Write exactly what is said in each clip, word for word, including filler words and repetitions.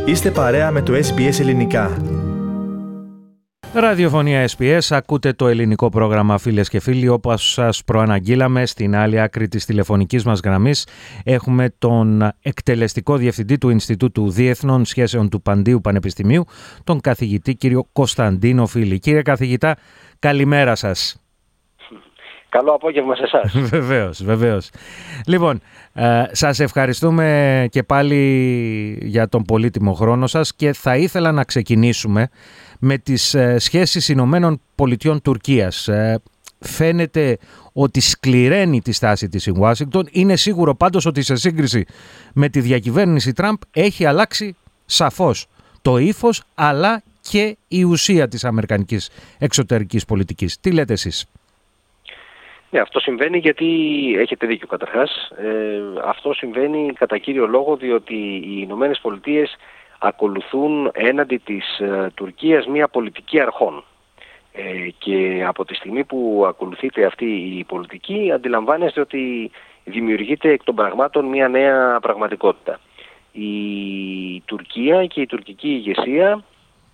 Είστε παρέα με το ες μπι ες Ελληνικά. Ραδιοφωνία ες μπι ες, ακούτε το ελληνικό πρόγραμμα, φίλες και φίλοι. Όπως σας προαναγγείλαμε, στην άλλη άκρη της τηλεφωνικής μας γραμμής έχουμε τον εκτελεστικό διευθυντή του Ινστιτούτου Διεθνών Σχέσεων του Παντίου Πανεπιστημίου, τον καθηγητή κύριο Κωνσταντίνο Φίλη. Κύριε καθηγητά, καλημέρα σας. Καλό απόγευμα σε εσάς. Βεβαίως, βεβαίως. Λοιπόν, ε, σας ευχαριστούμε και πάλι για τον πολύτιμο χρόνο σας και θα ήθελα να ξεκινήσουμε με τις ε, σχέσεις Ηνωμένων Πολιτειών Τουρκίας. Ε, φαίνεται ότι σκληραίνει τη στάση της η Ουάσιγκτον. Είναι σίγουρο πάντως ότι σε σύγκριση με τη διακυβέρνηση Τραμπ έχει αλλάξει σαφώς το ύφος αλλά και η ουσία της αμερικανικής εξωτερικής πολιτικής. Τι λέτε εσείς? Ναι, αυτό συμβαίνει γιατί έχετε δίκιο καταρχάς. Ε, αυτό συμβαίνει κατά κύριο λόγο διότι οι Ηνωμένες Πολιτείες ακολουθούν έναντι της ε, Τουρκίας μια πολιτική αρχών. Ε, και από τη στιγμή που ακολουθείται αυτή η πολιτική αντιλαμβάνεστε ότι δημιουργείται εκ των πραγμάτων μια νέα πραγματικότητα. Η Τουρκία και η τουρκική ηγεσία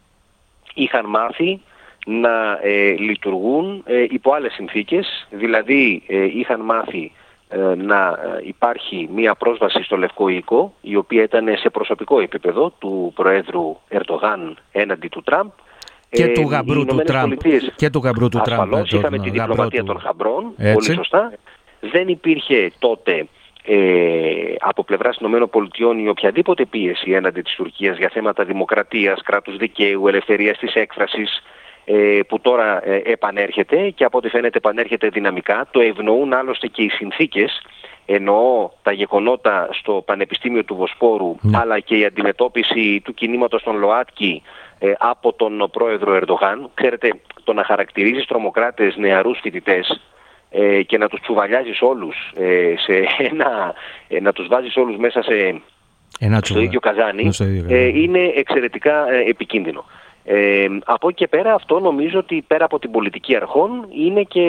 είχαν μάθει να ε, λειτουργούν ε, υπό άλλες συνθήκες, δηλαδή ε, είχαν μάθει ε, να υπάρχει μία πρόσβαση στο Λευκό Οίκο, η οποία ήταν σε προσωπικό επίπεδο του Προέδρου Ερντογάν έναντι του Τραμπ. Και του γαμπρού του Τραμπ. Και του γαμπρού του Τραμπ. Ασφαλώς είχαμε τη διπλωματία των γαμπρών, Έτσι. πολύ σωστά. Δεν υπήρχε τότε ε, από πλευράς Ηνωμένων Πολιτειών η οποιαδήποτε πίεση έναντι της Τουρκίας για θέματα δημοκρατίας, κράτους δικαίου, ελευθερίας της έκφρασης, που τώρα επανέρχεται και από ό,τι φαίνεται επανέρχεται δυναμικά. Το ευνοούν άλλωστε και οι συνθήκες, εννοώ τα γεγονότα στο Πανεπιστήμιο του Βοσπόρου, ναι. αλλά και η αντιμετώπιση του κινήματος των ΛΟΑΤΚΙ ε, από τον πρόεδρο Ερντογάν. Ξέρετε, το να χαρακτηρίζεις τρομοκράτες νεαρούς φοιτητές ε, και να τους τσουβαλιάζεις όλους, ε, σε ένα, ε, να τους βάζεις όλους μέσα σε, ένα στο ίδιο καζάνι, ε, είναι εξαιρετικά ε, επικίνδυνο. Ε, από εκεί και πέρα αυτό νομίζω ότι πέρα από την πολιτική αρχών είναι και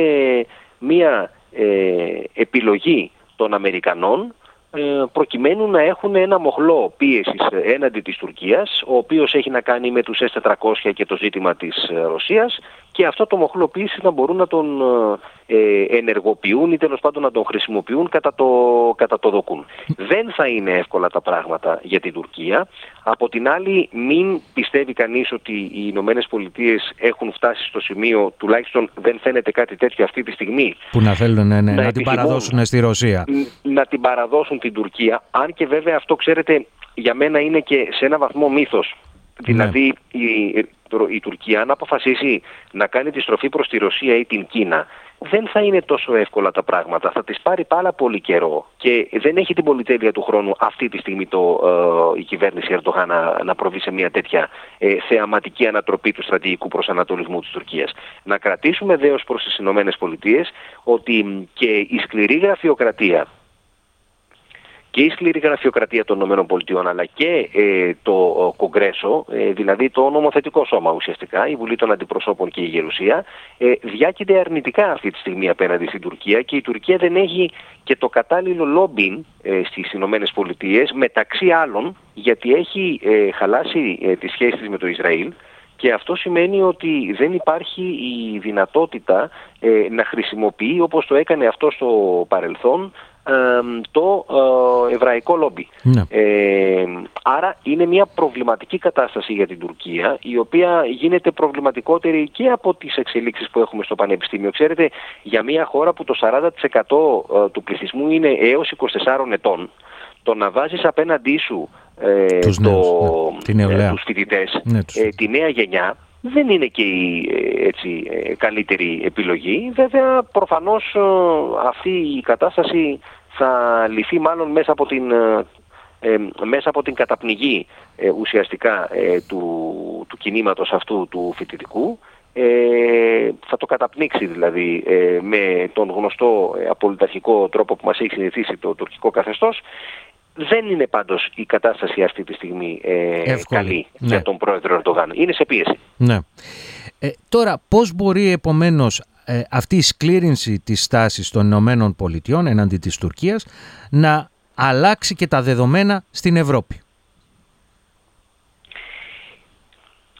μία ε, επιλογή των Αμερικανών ε, προκειμένου να έχουν ένα μοχλό πίεσης έναντι της Τουρκίας, ο οποίος έχει να κάνει με τους ες τετρακόσια και το ζήτημα της Ρωσίας, και αυτό το μοχλό πίεσης να μπορούν να τον ε, ενεργοποιούν ή τέλος πάντων να τον χρησιμοποιούν κατά το, κατά το δοκούν. Δεν θα είναι εύκολα τα πράγματα για την Τουρκία. Από την άλλη, μην πιστεύει κανείς ότι οι Ηνωμένες Πολιτείες έχουν φτάσει στο σημείο, τουλάχιστον δεν φαίνεται κάτι τέτοιο αυτή τη στιγμή, που να θέλουν ναι, ναι, να, να την παραδώσουν στη Ρωσία. Να την παραδώσουν την Τουρκία, αν και βέβαια αυτό, ξέρετε, για μένα είναι και σε ένα βαθμό μύθος. Δηλαδή ναι. η, η Τουρκία αν αποφασίσει να κάνει τη στροφή προς τη Ρωσία ή την Κίνα, δεν θα είναι τόσο εύκολα τα πράγματα. Θα της πάρει πάρα πολύ καιρό και δεν έχει την πολυτέλεια του χρόνου αυτή τη στιγμή το, ε, η κυβέρνηση Ερντογάν να, να προβεί σε μια τέτοια ε, θεαματική ανατροπή του στρατηγικού προσανατολισμού της Τουρκίας. Να κρατήσουμε δέος προς τις Ηνωμένες Πολιτείες ότι και η σκληρή γραφειοκρατία και η σκληρή γραφειοκρατία των ΗΠΑ αλλά και ε, το Κογκρέσο, ε, δηλαδή το νομοθετικό σώμα ουσιαστικά, η Βουλή των Αντιπροσώπων και η Γερουσία, ε, διάκειται αρνητικά αυτή τη στιγμή απέναντι στην Τουρκία και η Τουρκία δεν έχει και το κατάλληλο λόμπιν ε, στις ΗΠΑ, μεταξύ άλλων γιατί έχει ε, χαλάσει ε, τις σχέσεις με το Ισραήλ. Και αυτό σημαίνει ότι δεν υπάρχει η δυνατότητα ε, να χρησιμοποιεί, όπως το έκανε αυτό στο παρελθόν, ε, το ε, εβραϊκό λόμπι. Ναι. Ε, άρα είναι μια προβληματική κατάσταση για την Τουρκία, η οποία γίνεται προβληματικότερη και από τις εξελίξεις που έχουμε στο Πανεπιστήμιο. Ξέρετε, για μια χώρα που το σαράντα τοις εκατό του πληθυσμού είναι έως είκοσι τεσσάρων ετών, το να βάζεις απέναντί σου ε, τους, το, νέους, ναι, ε, τους φοιτητές, ναι, τους... Ε, τη νέα γενιά, δεν είναι και η ε, έτσι, ε, καλύτερη επιλογή. Βέβαια, προφανώς ε, αυτή η κατάσταση θα λυθεί μάλλον μέσα από την, ε, μέσα από την καταπνιγή ε, ουσιαστικά ε, του, του κινήματος αυτού του φοιτητικού. Ε, θα το καταπνίξει δηλαδή ε, με τον γνωστό ε, απολυταρχικό τρόπο που μας έχει συνηθίσει το τουρκικό καθεστώς. Δεν είναι πάντως η κατάσταση αυτή τη στιγμή ε, καλή ναι. για τον πρόεδρο Ερντογάν. Είναι σε πίεση. Ναι. Ε, τώρα, πώς μπορεί επομένως ε, αυτή η σκλήρυνση της στάσης των Ηνωμένων Πολιτειών εναντί της Τουρκίας να αλλάξει και τα δεδομένα στην Ευρώπη?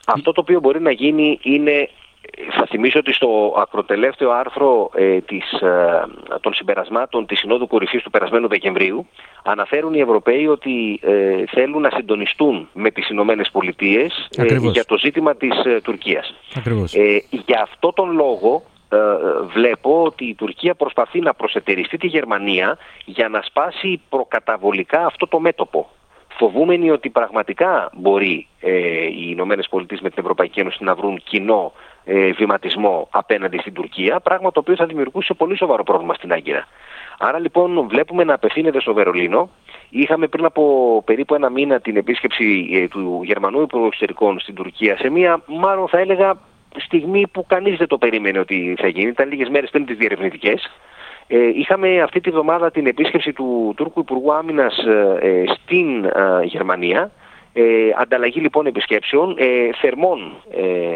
Αυτό το οποίο μπορεί να γίνει είναι, θα θυμίσω ότι στο ακροτελεύθεο άρθρο ε, της, ε, των συμπερασμάτων της Συνόδου Κορυφής του περασμένου Δεκεμβρίου αναφέρουν οι Ευρωπαίοι ότι ε, θέλουν να συντονιστούν με τις Ηνωμένες Πολιτείες ε, για το ζήτημα της ε, Τουρκίας. Ε, για αυτό τον λόγο ε, βλέπω ότι η Τουρκία προσπαθεί να προσετεριστεί τη Γερμανία για να σπάσει προκαταβολικά αυτό το μέτωπο. Φοβούμενοι ότι πραγματικά μπορεί ε, οι Ηνωμένες Πολιτείες με την Ευρωπαϊκή Ένωση να βρουν κοινό ε, βηματισμό απέναντι στην Τουρκία, πράγμα το οποίο θα δημιουργούσε πολύ σοβαρό πρόβλημα στην Άγκυρα. Άρα λοιπόν βλέπουμε να απευθύνεται στο Βερολίνο. Είχαμε πριν από περίπου ένα μήνα την επίσκεψη ε, του Γερμανού Υπουργού Εξωτερικών στην Τουρκία, σε μια μάλλον θα έλεγα στιγμή που κανείς δεν το περίμενε ότι θα γίνει, ήταν λίγες μέρες πριν τις διερευνητικές. Ε, είχαμε αυτή τη βδομάδα την επίσκεψη του Τούρκου Υπουργού Άμυνας ε, στην ε, Γερμανία. Ε, ανταλλαγή λοιπόν επισκέψεων, ε, θερμών, ε,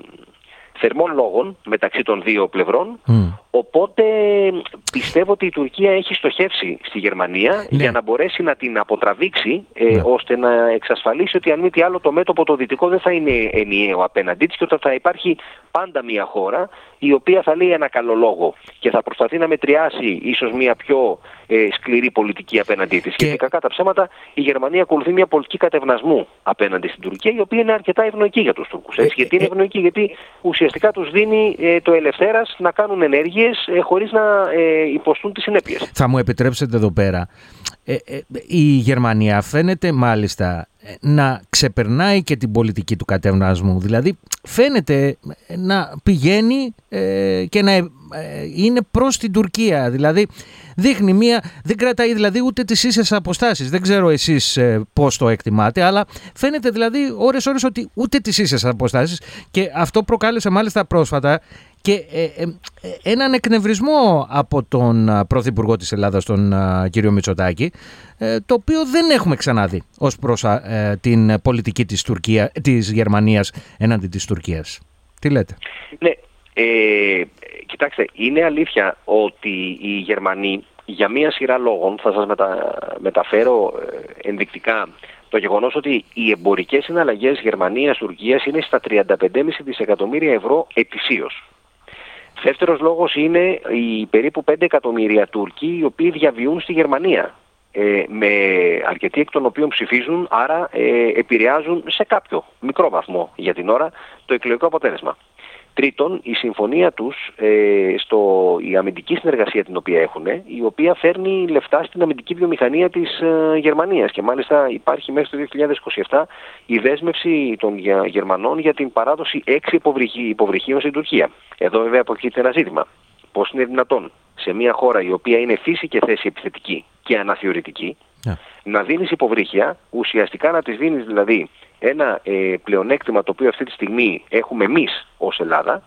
θερμών λόγων μεταξύ των δύο πλευρών. Mm. Οπότε πιστεύω ότι η Τουρκία έχει στοχεύσει στη Γερμανία ναι. για να μπορέσει να την αποτραβήξει ε, ναι. ώστε να εξασφαλίσει ότι αν μη τι άλλο το μέτωπο το δυτικό δεν θα είναι ενιαίο απέναντί της και ότι θα υπάρχει πάντα μια χώρα η οποία θα λέει ένα καλό λόγο και θα προσπαθεί να μετριάσει ίσως μια πιο ε, σκληρή πολιτική απέναντί της. Και... Γιατί κακά τα ψέματα η Γερμανία ακολουθεί μια πολιτική κατευνασμού απέναντι στην Τουρκία, η οποία είναι αρκετά ευνοϊκή για τους Τούρκους. Έτσι. Γιατί είναι ευνοϊκή, γιατί ουσιαστικά τους δίνει ε, το ελευθέρας να κάνουν ενέργειες ε, χωρίς να ε, υποστούν τις συνέπειες. Θα μου επιτρέψετε εδώ πέρα. Ε, ε, η Γερμανία φαίνεται μάλιστα να ξεπερνάει και την πολιτική του κατευνασμού. Δηλαδή φαίνεται να πηγαίνει ε, και να ε, είναι προς την Τουρκία. Δηλαδή δείχνει μία, δεν κρατάει δηλαδή ούτε τις ίσες αποστάσεις. Δεν ξέρω εσείς ε, πώς το εκτιμάτε, αλλά φαίνεται δηλαδή ώρες ώρες ότι ούτε τις ίσες αποστάσεις, και αυτό προκάλεσε μάλιστα πρόσφατα και ε, ε, έναν εκνευρισμό από τον Πρωθυπουργό της Ελλάδας, τον α, κύριο Μητσοτάκη, ε, το οποίο δεν έχουμε ξαναδεί ως προς α, ε, την πολιτική της, Τουρκία, της Γερμανίας έναντι της Τουρκίας. Τι λέτε? Ναι, ε, κοιτάξτε, είναι αλήθεια ότι οι Γερμανοί για μία σειρά λόγων, θα σας μετα, μεταφέρω ε, ενδεικτικά, το γεγονός ότι οι εμπορικές συναλλαγές Γερμανίας-Τουρκίας είναι στα τριάντα πέντε κόμμα πέντε δισεκατομμύρια ευρώ ετησίως. Δεύτερος λόγος είναι οι περίπου πέντε εκατομμύρια Τούρκοι οι οποίοι διαβιούν στη Γερμανία, ε, με αρκετοί εκ των οποίων ψηφίζουν, άρα ε, επηρεάζουν σε κάποιο μικρό βαθμό για την ώρα το εκλογικό αποτέλεσμα. Τρίτον, η συμφωνία τους, ε, στο, η αμυντική συνεργασία την οποία έχουν, η οποία φέρνει λεφτά στην αμυντική βιομηχανία της ε, Γερμανίας, και μάλιστα υπάρχει μέχρι το δύο χιλιάδες είκοσι επτά η δέσμευση των Γερμανών για την παράδοση έξι υποβρυχί, υποβρυχίων στην Τουρκία. Εδώ βέβαια αποκείται ένα ζήτημα. Πώς είναι δυνατόν σε μια χώρα η οποία είναι φύση και θέση επιθετική και αναθεωρητική yeah. να δίνεις υποβρύχια, ουσιαστικά να τις δίνεις δηλαδή ένα ε, πλεονέκτημα το οποίο αυτή τη στιγμή έχουμε εμείς ως Ελλάδα,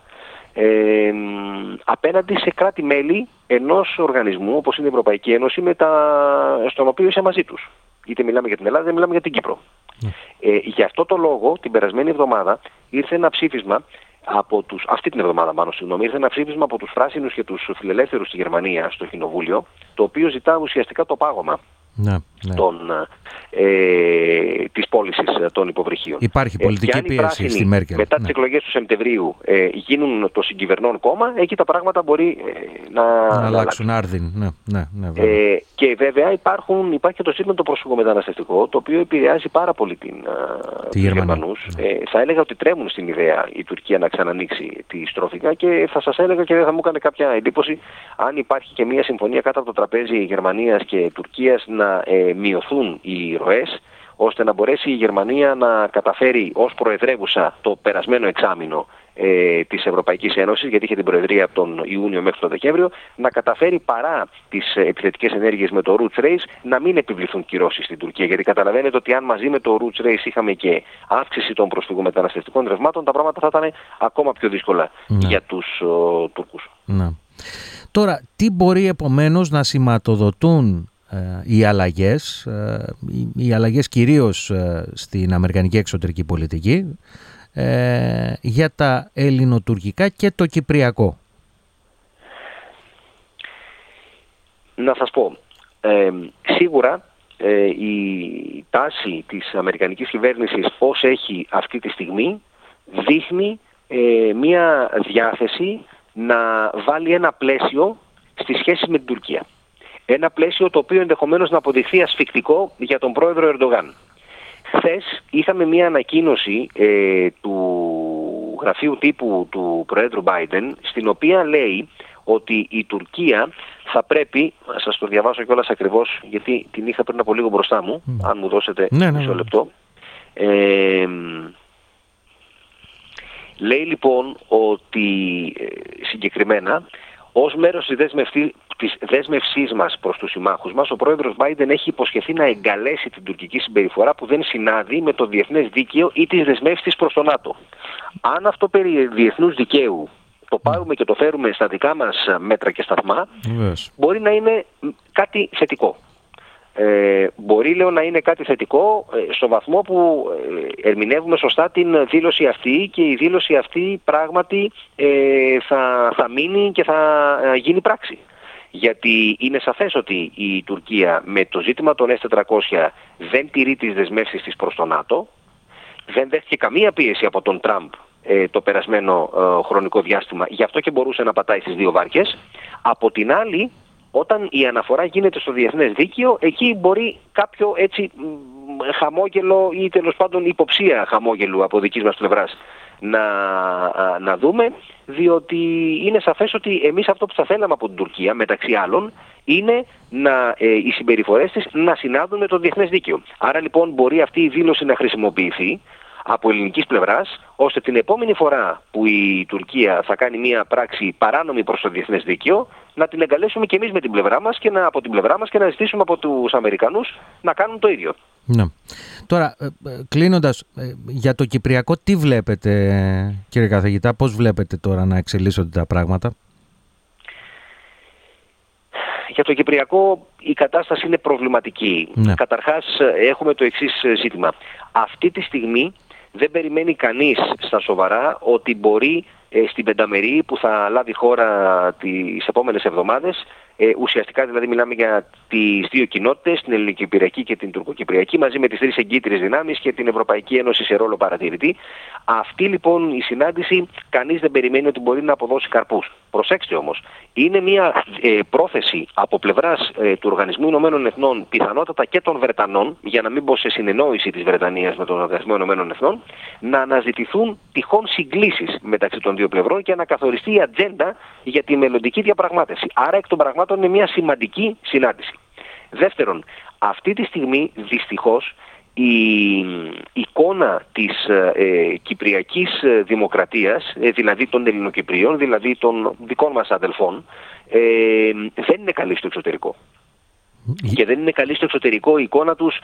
ε, απέναντι σε κράτη-μέλη ενός οργανισμού όπως είναι η Ευρωπαϊκή Ένωση, με τα, στον οποίο είσαι μαζί τους. Είτε μιλάμε για την Ελλάδα, είτε μιλάμε για την Κύπρο. Yeah. Ε, γι' αυτό το λόγο την περασμένη εβδομάδα ήρθε ένα ψήφισμα από τους, αυτή την εβδομάδα μάλλον, συγγνώμη, ήρθε ένα ψήφισμα από τους πράσινους και τους φιλελεύθερους στη Γερμανία στο Κοινοβούλιο, το οποίο ζητά ουσιαστικά το πάγωμα ναι, ναι. Των, ε, της πώλησης των υποβρυχίων. Υπάρχει πολιτική ε, πίεση στη Μέρκελ. Μετά ναι. τις εκλογές του Σεπτεμβρίου ε, γίνουν το συγκυβερνών κόμμα, εκεί τα πράγματα μπορεί ε, να, να, να αλλάξουν άρδιν. Ναι, ναι, ναι, βέβαια. Ε, και βέβαια υπάρχουν, υπάρχει και το ζήτημα το προσφυγομεταναστευτικό, το οποίο επηρεάζει πάρα πολύ την, τους Γερμανούς. Ναι. Ε, θα έλεγα ότι τρέμουν στην ιδέα η Τουρκία να ξανανοίξει τη στρόφιγγα, και θα σας έλεγα και δεν θα μου έκανε κάποια εντύπωση αν υπάρχει και μια συμφωνία κάτω από το τραπέζι Γερμανίας και Τουρκίας να ε, μειωθούν οι ροές, ώστε να μπορέσει η Γερμανία να καταφέρει ως προεδρεύουσα το περασμένο εξάμηνο ε, της Ευρωπαϊκής Ένωσης, γιατί είχε την προεδρία από τον Ιούνιο μέχρι τον Δεκέμβριο, να καταφέρει παρά τις επιθετικές ενέργειες με το Roots Race να μην επιβληθούν κυρώσεις στην Τουρκία. Γιατί καταλαβαίνετε ότι αν μαζί με το Roots Race είχαμε και αύξηση των προσφυγομεταναστευτικών ρευμάτων, τα πράγματα θα ήταν ακόμα πιο δύσκολα ναι. για τους ο, Τούρκους. Ναι. Τώρα, τι μπορεί επομένως να σηματοδοτούν οι αλλαγές, οι αλλαγές κυρίως στην αμερικανική εξωτερική πολιτική, για τα ελληνοτουρκικά και το κυπριακό? Να σας πω, ε, σίγουρα ε, η τάση της αμερικανικής κυβέρνησης ως έχει αυτή τη στιγμή δείχνει ε, μια διάθεση να βάλει ένα πλαίσιο στις σχέσεις με την Τουρκία. Ένα πλαίσιο το οποίο ενδεχομένως να αποδειχθεί ασφικτικό για τον πρόεδρο Ερντογάν. Χθες είχαμε μια ανακοίνωση ε, του γραφείου τύπου του πρόεδρου Biden, στην οποία λέει ότι η Τουρκία θα πρέπει, να σας το διαβάσω κιόλας ακριβώς, γιατί την είχα πριν από λίγο μπροστά μου, mm. αν μου δώσετε ναι, μισό ναι, λεπτό. Ε, λέει λοιπόν ότι ε, συγκεκριμένα, ως μέρος της, δέσμευση, της δέσμευσής μας προς τους συμμάχους μας, ο πρόεδρος Biden έχει υποσχεθεί να εγκαλέσει την τουρκική συμπεριφορά που δεν συνάδει με το διεθνές δίκαιο ή τις δεσμεύσεις προς το ΝΑΤΟ. Αν αυτό περί διεθνούς δικαίου το πάρουμε και το φέρουμε στα δικά μας μέτρα και σταθμά, yes. μπορεί να είναι κάτι θετικό. Ε, μπορεί, λέω, να είναι κάτι θετικό ε, στο βαθμό που ε, ερμηνεύουμε σωστά την δήλωση αυτή και η δήλωση αυτή πράγματι ε, θα, θα μείνει και θα ε, γίνει πράξη. Γιατί είναι σαφές ότι η Τουρκία με το ζήτημα των ες τετρακόσια δεν τηρεί τις δεσμεύσεις της προς το ΝΑΤΟ, δεν δέχτηκε καμία πίεση από τον Τραμπ ε, το περασμένο ε, χρονικό διάστημα, γι' αυτό και μπορούσε να πατάει στις δύο βάρκες. Από την άλλη, όταν η αναφορά γίνεται στο διεθνές δίκαιο, εκεί μπορεί κάποιο έτσι χαμόγελο ή τέλος πάντων υποψία χαμόγελου από δικής μας πλευράς να, να δούμε, διότι είναι σαφές ότι εμείς αυτό που θα θέλαμε από την Τουρκία, μεταξύ άλλων, είναι να, ε, οι συμπεριφορές της να συνάδουν με το διεθνές δίκαιο. Άρα λοιπόν μπορεί αυτή η δήλωση να χρησιμοποιηθεί από ελληνικής πλευράς, ώστε την επόμενη φορά που η Τουρκία θα κάνει μια πράξη παράνομη προς το διεθνές δίκαιο, να την εγκαλέσουμε και εμείς με την πλευρά μας και να, από την πλευρά μας και να ζητήσουμε από τους Αμερικανούς να κάνουν το ίδιο. Ναι. Τώρα, κλείνοντας, για το Κυπριακό τι βλέπετε, κύριε καθηγητά, πώς βλέπετε τώρα να εξελίσσονται τα πράγματα? Για το Κυπριακό η κατάσταση είναι προβληματική. Ναι. Καταρχάς έχουμε το εξής ζήτημα. Αυτή τη στιγμή δεν περιμένει κανείς στα σοβαρά ότι μπορεί ε, στην πενταμερή που θα λάβει χώρα τις επόμενες εβδομάδες, ε, ουσιαστικά δηλαδή μιλάμε για τις δύο κοινότητες, την Ελληνοκυπριακή και την Τουρκοκυπριακή, μαζί με τις τρεις εγκύτριες δυνάμεις και την Ευρωπαϊκή Ένωση σε ρόλο παρατηρητή. Αυτή λοιπόν η συνάντηση κανείς δεν περιμένει ότι μπορεί να αποδώσει καρπούς. Προσέξτε όμως, είναι μια ε, πρόθεση από πλευράς ε, του Οργανισμού Ηνωμένων Εθνών, πιθανότατα και των Βρετανών, για να μην πω σε συνεννόηση της Βρετανίας με τον Οργανισμό Ηνωμένων Εθνών, να αναζητηθούν τυχόν συγκλήσεις μεταξύ των δύο πλευρών και να καθοριστεί η ατζέντα για τη μελλοντική διαπραγμάτευση. Άρα εκ των πραγμάτων είναι μια σημαντική συνάντηση. Δεύτερον, αυτή τη στιγμή δυστυχώς η εικόνα της ε, κυπριακής δημοκρατίας, ε, δηλαδή των Ελληνοκυπρίων, δηλαδή των δικών μας αδελφών, ε, δεν είναι καλή στο εξωτερικό. Και δεν είναι καλή στο εξωτερικό η εικόνα τους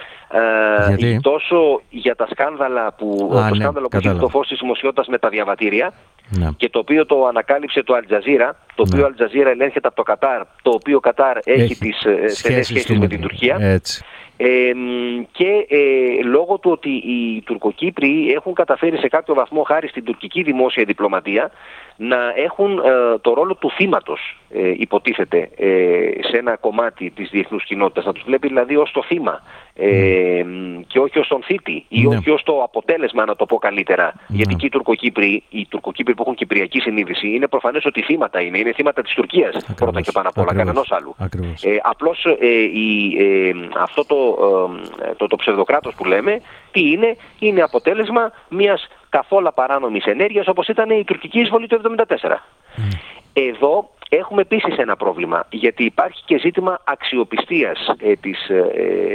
ε, τόσο για τα σκάνδαλα που, Α, το ναι, σκάνδαλο που έχει το φως της δημοσιότητας με τα διαβατήρια, ναι. και το οποίο το ανακάλυψε το Αλτζαζίρα, το οποίο ναι. Αλτζαζίρα ελέγχεται από το Κατάρ, το οποίο Κατάρ έχει, έχει τις στενές σχέσεις με την Τουρκία. Έτσι. Ε, και ε, λόγω του ότι οι Τουρκοκύπριοι έχουν καταφέρει σε κάποιο βαθμό, χάρη στην τουρκική δημόσια διπλωματία, να έχουν ε, το ρόλο του θύματος, ε, υποτίθεται, ε, σε ένα κομμάτι της διεθνούς κοινότητας. Να τους βλέπει δηλαδή ως το θύμα ε, mm. και όχι ως τον θήτη ή mm. όχι ως το αποτέλεσμα, να το πω καλύτερα. Mm. Γιατί και οι Τουρκοκύπριοι, οι Τουρκοκύπριοι που έχουν κυπριακή συνείδηση, είναι προφανές ότι θύματα είναι. Είναι θύματα της Τουρκίας. Ακριβώς. Πρώτα και πάνω απ' όλα, κανενός άλλου. Ε, απλώς ε, η, ε, αυτό το, ε, το, το ψευδοκράτος που λέμε, τι είναι? Είναι αποτέλεσμα μιας καθόλου παράνομης ενέργειας, όπως ήταν η τουρκική εισβολή του εβδομήντα τέσσερα. Mm. Εδώ έχουμε επίσης ένα πρόβλημα, γιατί υπάρχει και ζήτημα αξιοπιστίας ε, της, ε,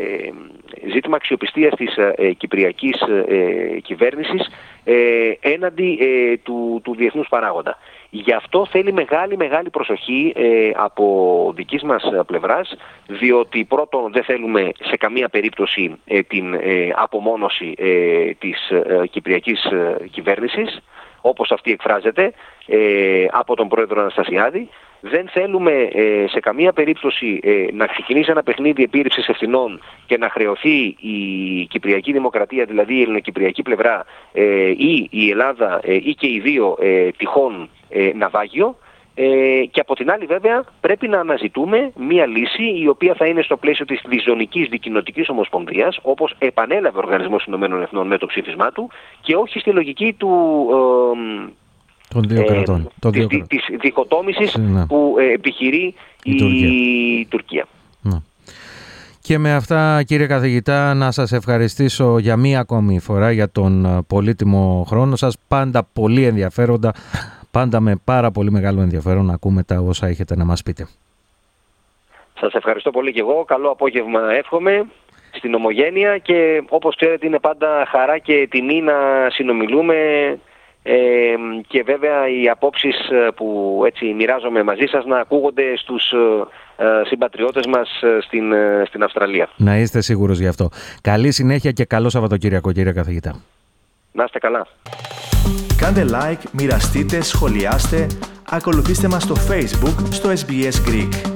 ζήτημα αξιοπιστίας της ε, κυπριακής ε, κυβέρνησης ε, έναντι ε, του, του διεθνούς παράγοντα. Γι' αυτό θέλει μεγάλη μεγάλη προσοχή ε, από δικής μας πλευράς, διότι πρώτον δεν θέλουμε σε καμία περίπτωση ε, την ε, απομόνωση ε, της ε, κυπριακής ε, κυβέρνησης, όπως αυτή εκφράζεται ε, από τον πρόεδρο Αναστασιάδη. Δεν θέλουμε ε, σε καμία περίπτωση ε, να ξεκινήσει ένα παιχνίδι επίρρηψης ευθυνών και να χρεωθεί η Κυπριακή Δημοκρατία, δηλαδή η ελληνοκυπριακή πλευρά, ε, ή η Ελλάδα ε, ή και οι δύο ε, τυχόν ε, ναυάγιο. Ε, και από την άλλη βέβαια πρέπει να αναζητούμε μία λύση η οποία θα είναι στο πλαίσιο της διζωνικής δικοινοτικής ομοσπονδίας, όπως επανέλαβε ο Οργανισμός Ηνωμένων Εθνών με το ψήφισμά του, και όχι στη λογική του... Ε, των δύο κρατών. Ε, των της, δύο της διχοτόμησης ναι. που ε, επιχειρεί η, η Τουρκία. Η Τουρκία. Ναι. Και με αυτά, κύριε καθηγητά, να σας ευχαριστήσω για μία ακόμη φορά για τον πολύτιμο χρόνο σας. Πάντα πολύ ενδιαφέροντα, πάντα με πάρα πολύ μεγάλο ενδιαφέρον να ακούμε τα όσα έχετε να μας πείτε. Σας ευχαριστώ πολύ και εγώ. Καλό απόγευμα εύχομαι στην Ομογένεια και όπως ξέρετε είναι πάντα χαρά και τιμή να συνομιλούμε. Ε, και βέβαια οι απόψεις που έτσι μοιράζομαι μαζί σας να ακούγονται στους ε, συμπατριώτες μας στην, ε, στην Αυστραλία. Να είστε σίγουρος γι' αυτό. Καλή συνέχεια και καλό Σαββατοκύριακο, κύριε καθηγητά. Να είστε καλά. Κάντε like, μοιραστείτε, σχολιάστε, ακολουθήστε μας στο Facebook, στο ες μπι ες Greek.